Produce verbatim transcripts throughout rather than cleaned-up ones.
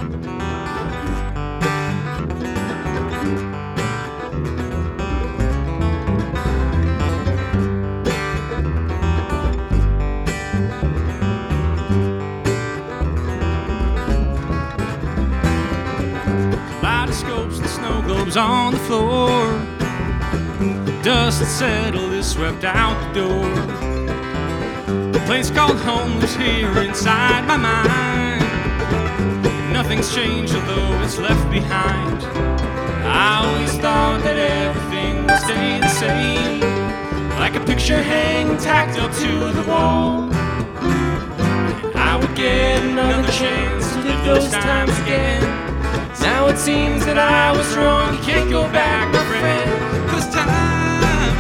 On the floor, dust had settled, is swept out the door. The place called home lives here inside my mind. Nothing's changed, although it's left behind. I always thought that everything would stay the same, like a picture hanging tacked up to the wall. And I would get another chance to live those times again. Now it seems that I was wrong, you can't go back, my friend. 'Cause time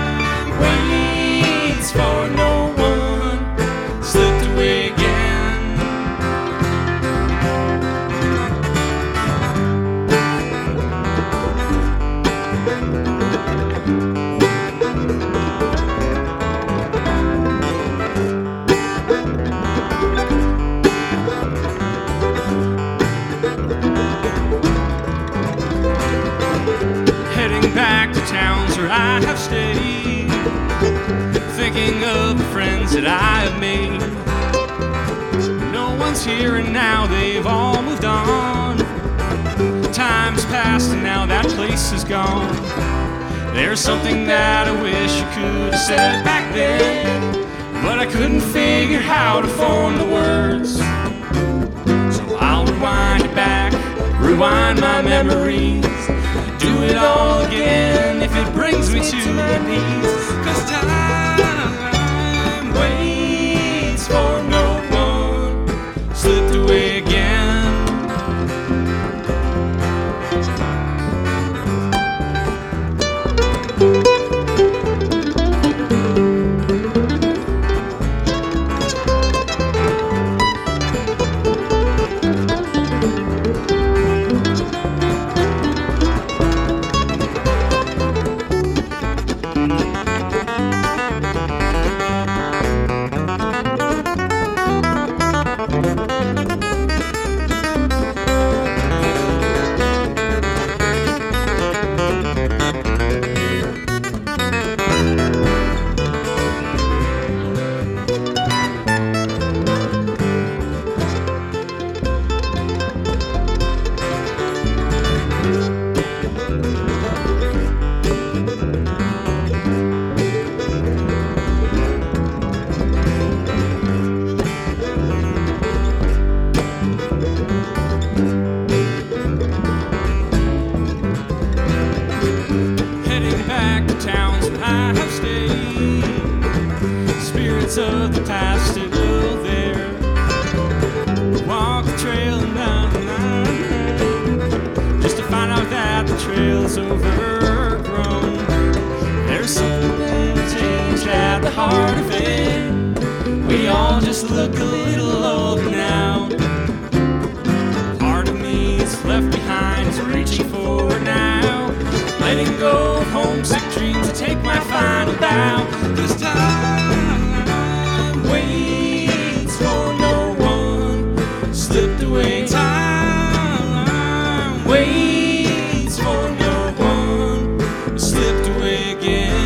waits for no one, slipped away again. Towns where I have stayed, thinking of the friends that I have made. No one's here and now they've all moved on. Time's passed and now that place is gone. There's something that I wish I could have said back then, but I couldn't figure how to form the words. So I'll rewind it back, rewind my memories, do it all again if it brings me to my knees. 'Cause time waits for no one, slipped away again. Of the past still there, walk the trail and down the line, just to find out that the trail's overgrown. There's something that changed at the heart of it. We all just look a little older now. Part of me is left behind, is reaching forward now, letting go of homesick dreams to take my final bow. 'Cause time waits for no one, slipped away. Time waits for no one, slipped away again.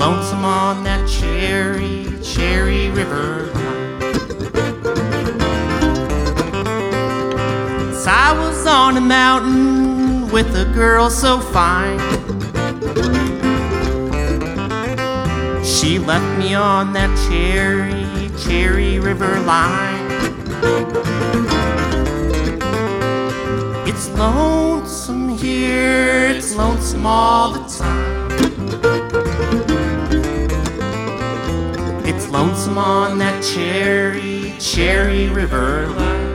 lonesome on that cherry, cherry river line. So I was on a mountain with a girl so fine. She left me on that cherry, cherry river line. It's lonesome here, it's lonesome all the time. It's lonesome on that cherry, cherry river line.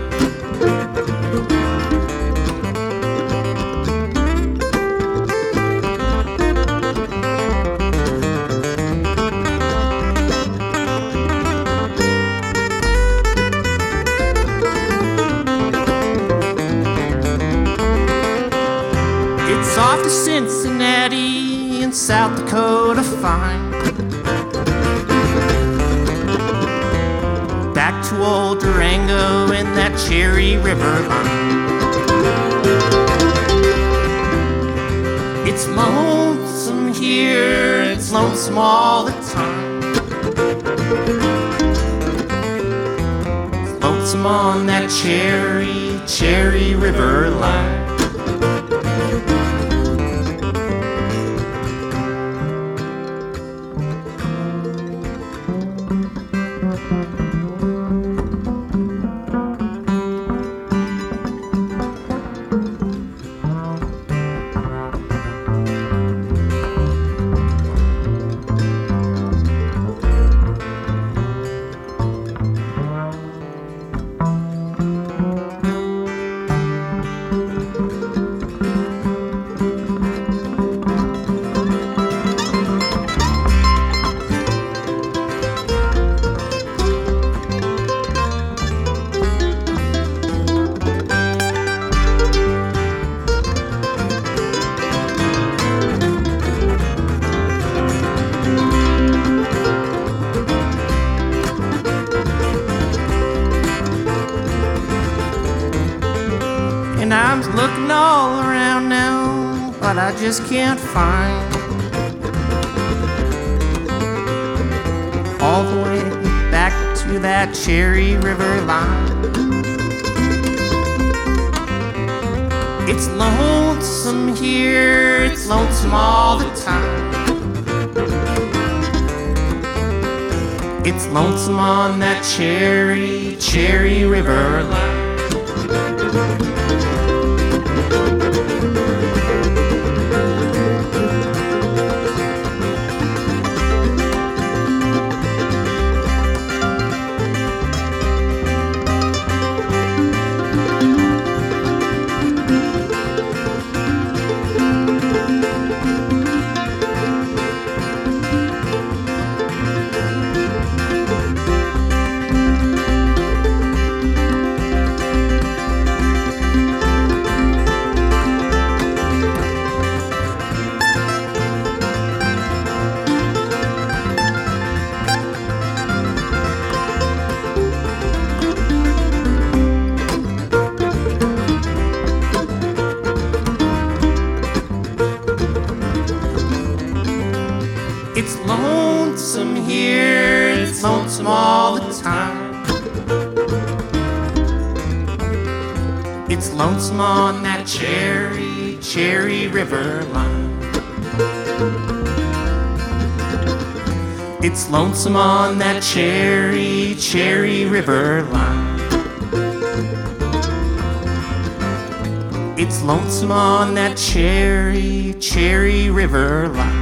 Off to Cincinnati in South Dakota fine. Back to old Durango in that cherry river line. It's lonesome here, it's lonesome all the time. It's lonesome on that cherry, cherry river line. And I'm looking all around now, but I just can't find all the way back to that cherry river line. It's lonesome here, it's lonesome all the time. It's lonesome on that cherry, cherry river line. It's lonesome here, it's lonesome all the time. It's lonesome on that cherry, cherry river line. It's lonesome on that cherry, cherry river line. It's lonesome on that cherry, cherry river line.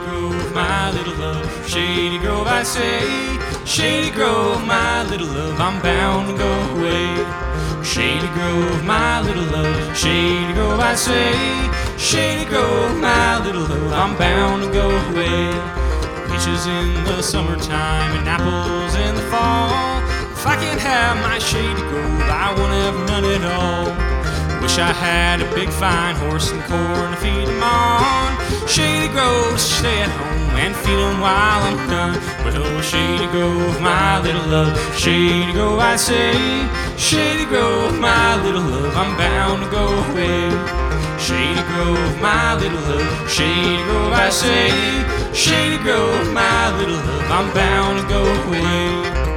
Grove, my little love, Shady Grove, I say. Shady Grove, my little love, I'm bound to go away. Shady Grove, my little love, Shady Grove, I say. Shady Grove, my little love, I'm bound to go away. Peaches in the summertime and apples in the fall. If I can't have my Shady Grove, I won't have none at all. Wish I had a big fine horse and corn to feed him on. Shady Grove, stay at home and feed him while I'm done. Well, Shady Grove, my little love, Shady Grove, I say. Shady Grove, my little love, I'm bound to go away. Shady Grove, my little love, Shady Grove, I say. Shady Grove, my little love, I'm bound to go away.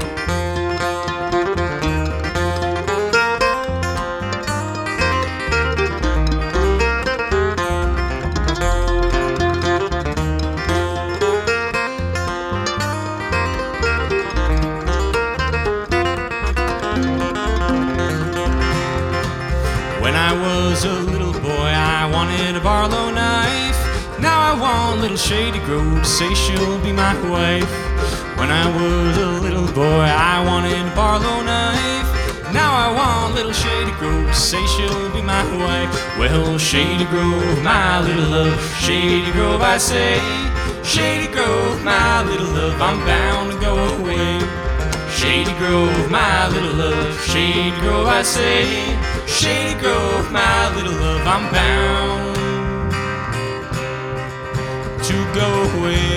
When I was a little boy, I wanted a Barlow knife. Now I want little Shady Grove to say she'll be my wife. When I was a little boy, I wanted a Barlow knife. Now I want little Shady Grove to say she'll be my wife. Well, Shady Grove, my little love, Shady Grove, I say. Shady Grove, my little love, I'm bound to go away. Shady Grove, my little love, Shady Grove, I say. Shady Grove, my little love, I'm bound to go away.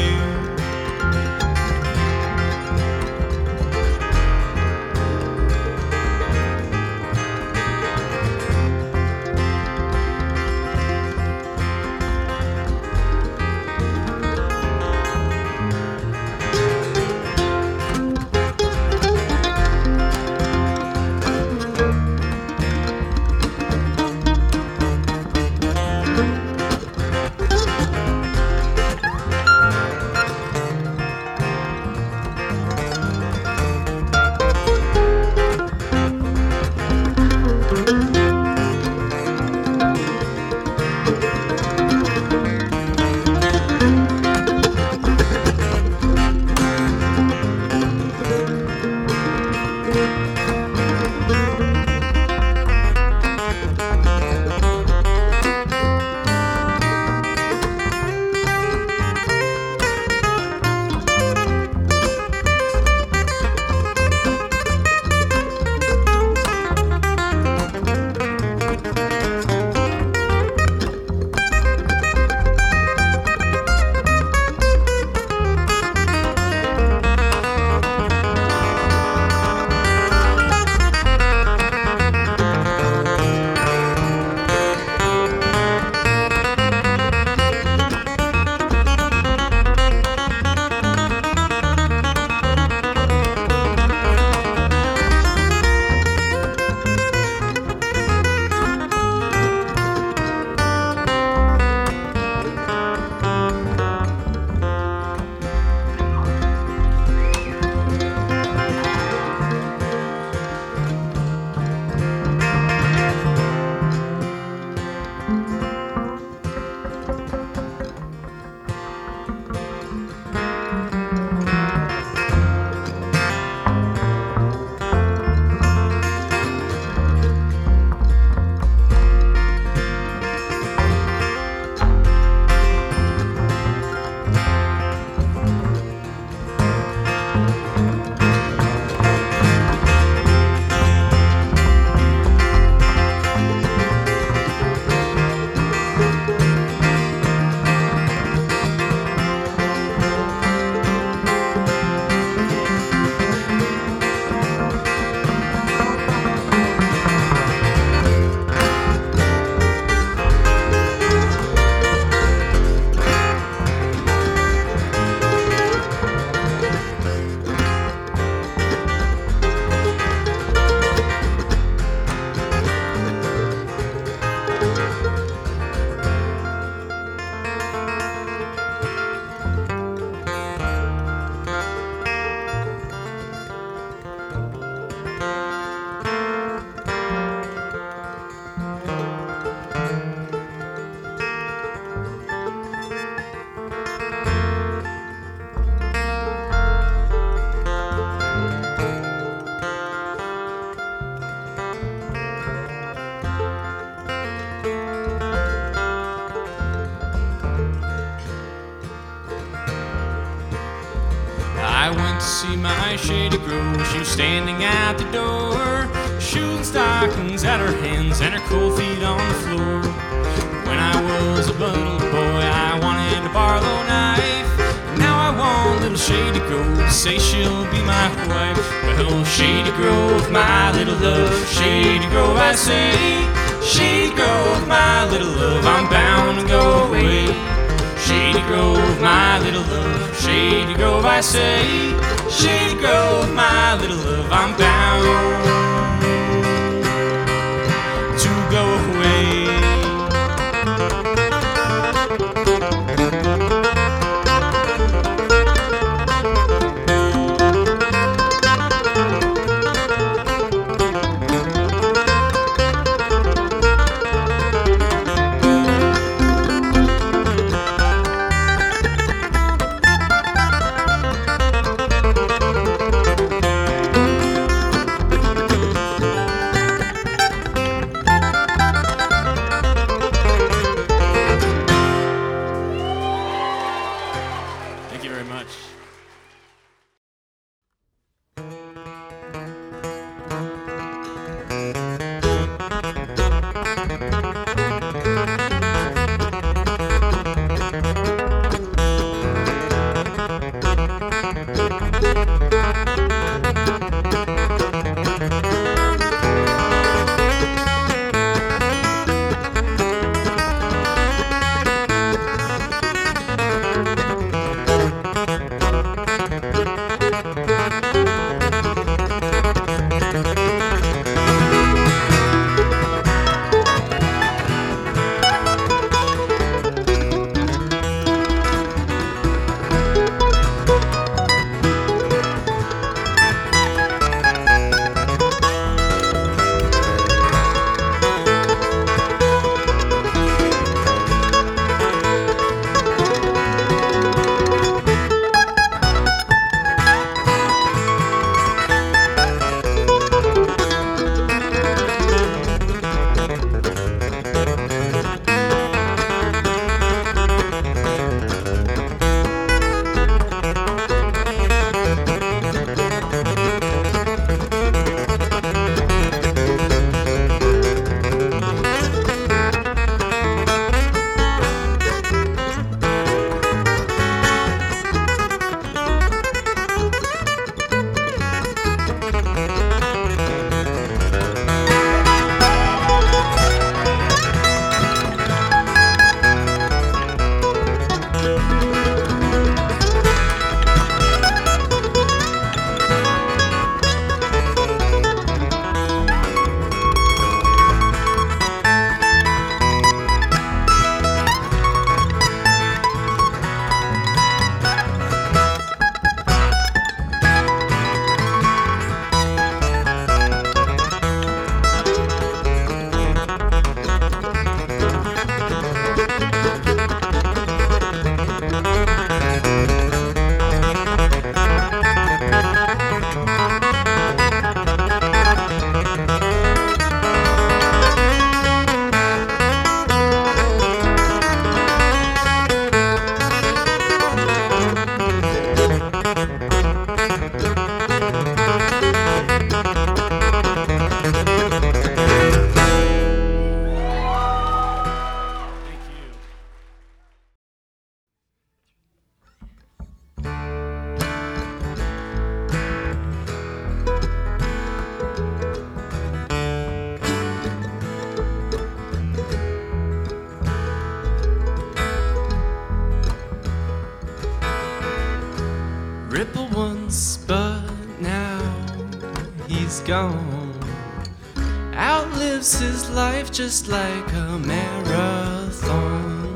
I went to see my Shady Grove. She was standing at the door, shooting stockings at her hands and her cold feet on the floor. When I was a little boy, I wanted a Barlow knife. Now I want little Shady Grove to say she'll be my wife. Well, Shady Grove, my little love, Shady Grove, I say. Shady Grove, my little love, I'm bound to go away. Shady Grove, my little love, Shady Grove, I say. Shady Grove, my little love, I'm bound to go away. Thank you very much. Ripple once, but now he's gone. Outlives his life just like a marathon.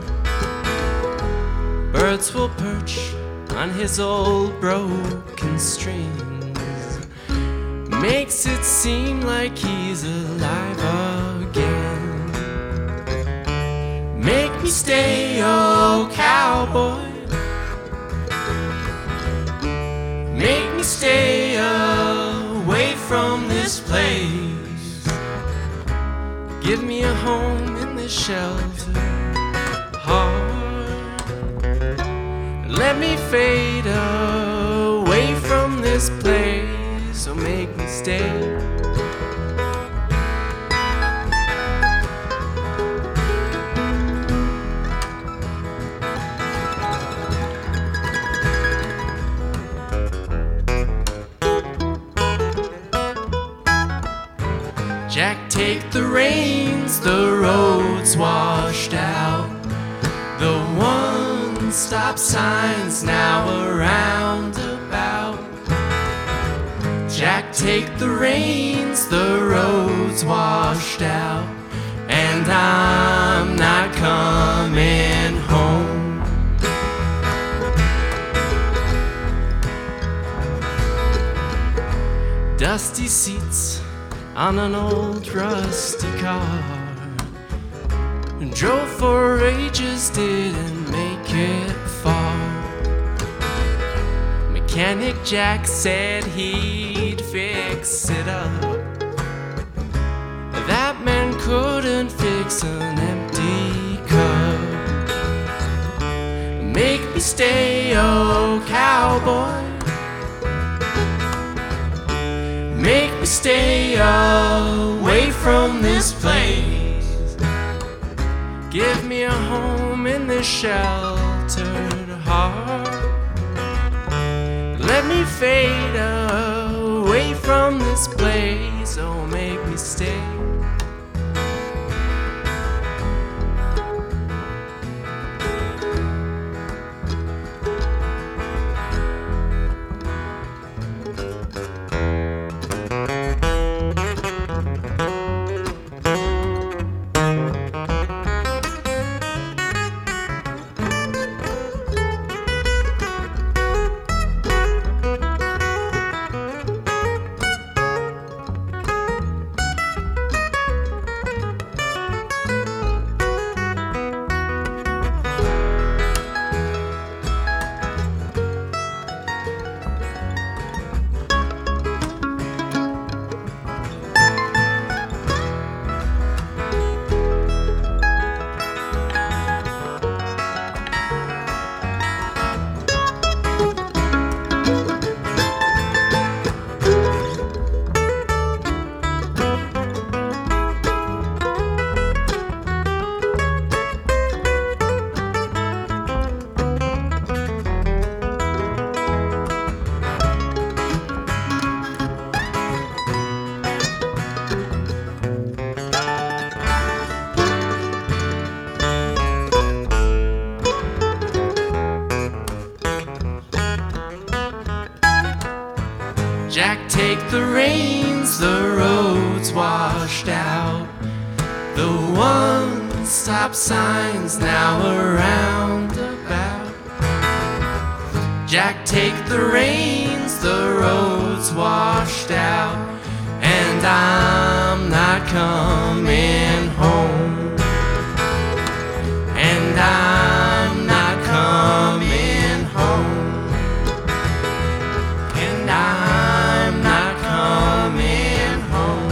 Birds will perch on his old broken strings. Makes it seem like he's alive again. Make me stay, oh cowboy. Make me stay away from this place. Give me a home in this shelter heart. Let me fade away this place, so make me stay. Jack, take the reins, the road's washed out. The one-stop signs now around about. Jack, take the reins, the road's washed out, and I'm not coming home. Dusty seats on an old rusty car, drove for ages, didn't make it far. Mechanic Jack said he'd fix it up. That man couldn't fix an empty cup. Make me stay, oh cowboy. Make me stay away from this place. Give me a home in this sheltered heart. Let me fade away from this place. Oh, make me stay. Jack, take the reins, the road's washed out. The one-stop signs now around about. Jack, take the reins, the road's washed out, and I'm not coming home. And I'm not coming home. And I'm not coming home.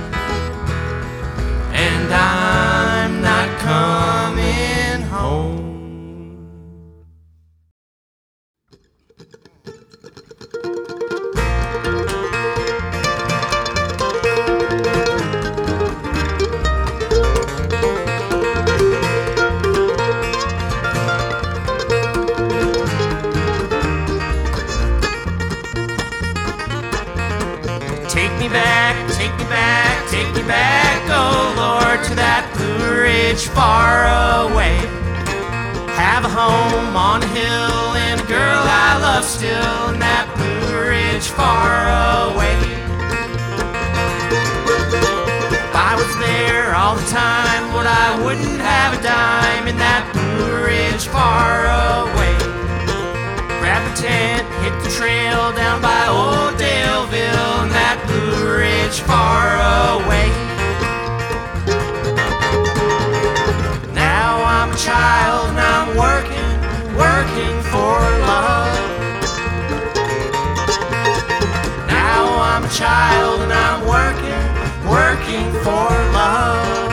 And I'm not coming home. Take me back, take me back, take me back, oh Lord, to that Blue Ridge far away. Have a home on a hill and a girl I love still in that Blue Ridge far away. If I was there all the time, would I wouldn't have a dime in that Blue Ridge far away. Grab a tent, hit the trail down by old Daleville in that Blue Ridge far away. Now I'm a child and I'm working, working for love. Now I'm a child and I'm working, working for love.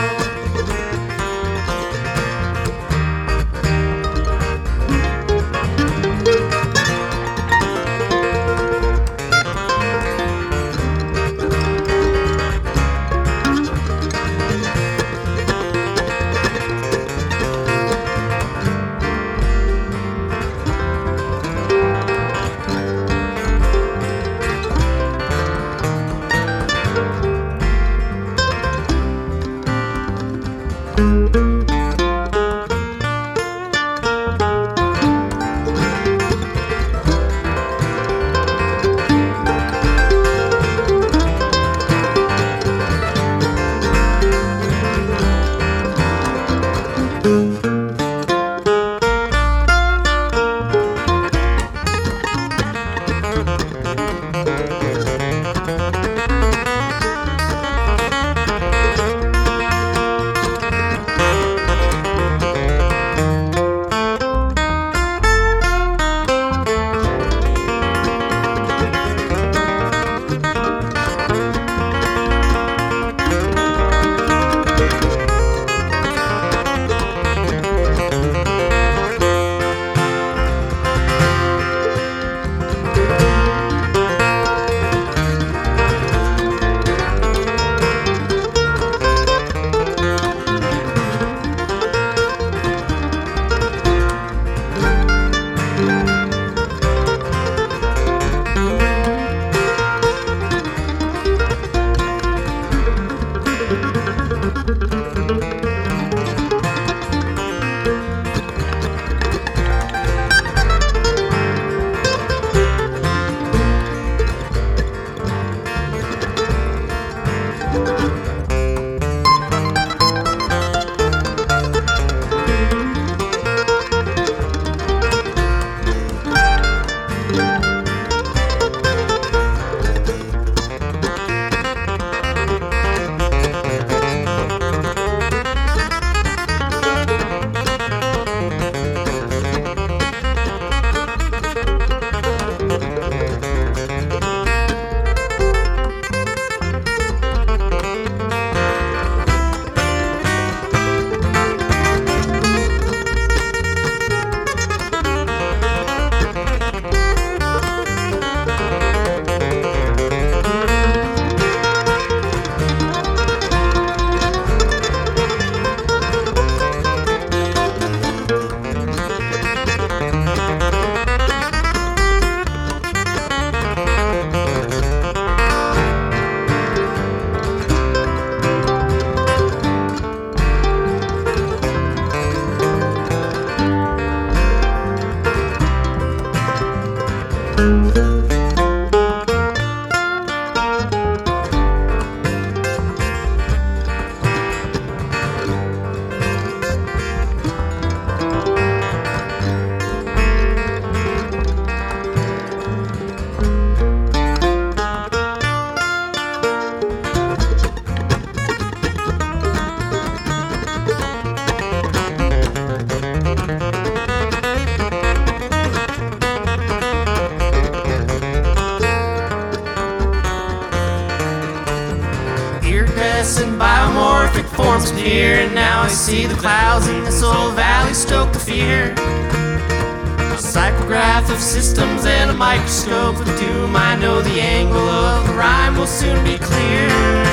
Iridescent biomorphic forms appear, and now I see the clouds in this old valley stoke the fear. Psychograph of systems and a microscope of doom. I know the angle of the rhyme will soon be clear.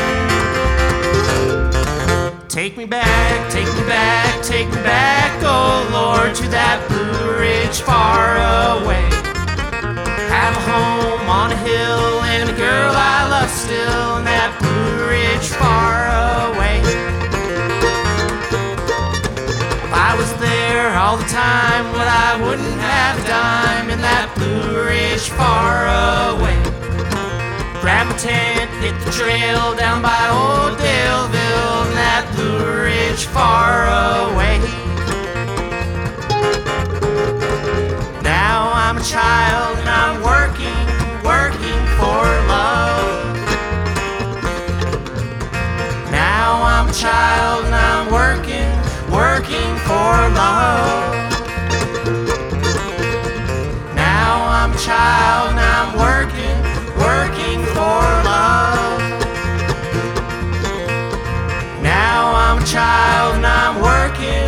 Take me back, take me back, take me back, oh Lord, to that Blue Ridge far away. Have a home on a hill and a girl I love still in that Blue Ridge far away. If I was there all the time, what I wouldn't have a dime in that Blue Ridge far away. Grab my tent, hit the trail down by old Daleville in that Blue Ridge far away. Now I'm a child and I'm working, working for love. Now I'm a child and I'm working, working for love. Now I'm a child and I'm working, working for love. Now I'm a child and I'm working,